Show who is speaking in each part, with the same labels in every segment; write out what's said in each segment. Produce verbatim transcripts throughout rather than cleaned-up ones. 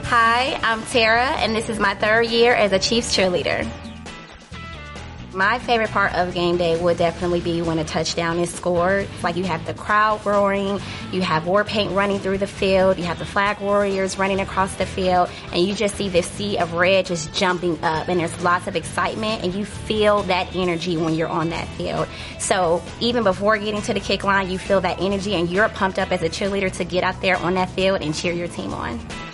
Speaker 1: Hi, I'm Tara, and this is my third year as a Chiefs cheerleader. My favorite part of game day would definitely be when a touchdown is scored. Like, you have the crowd roaring, you have war paint running through the field, you have the flag warriors running across the field, and you just see this sea of red just jumping up, and there's lots of excitement, and you feel that energy when you're on that field. So even before getting to the kick line, you feel that energy, and you're pumped up as a cheerleader to get out there on that field and cheer your team on.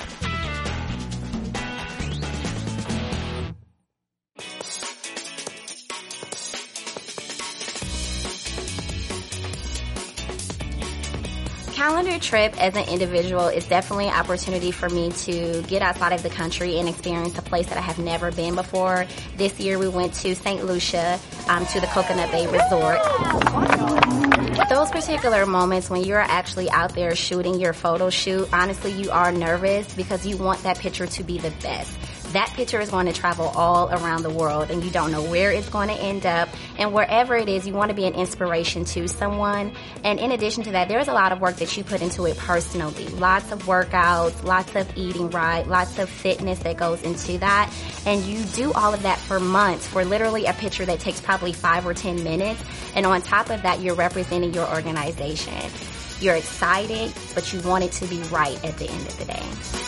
Speaker 1: Calendar trip as an individual is definitely an opportunity for me to get outside of the country and experience a place that I have never been before. This year we went to Saint Lucia, um, to the Coconut Bay Resort. Those particular moments when you're actually out there shooting your photo shoot, honestly, you are nervous because you want that picture to be the best. That picture is going to travel all around the world, and you don't know where it's going to end up. And wherever it is, you want to be an inspiration to someone. And in addition to that, there's a lot of work that you put into it personally. Lots of workouts, lots of eating right, lots of fitness that goes into that. And you do all of that for months for literally a picture that takes probably five or ten minutes. And on top of that, you're representing your organization. You're excited, but you want it to be right at the end of the day.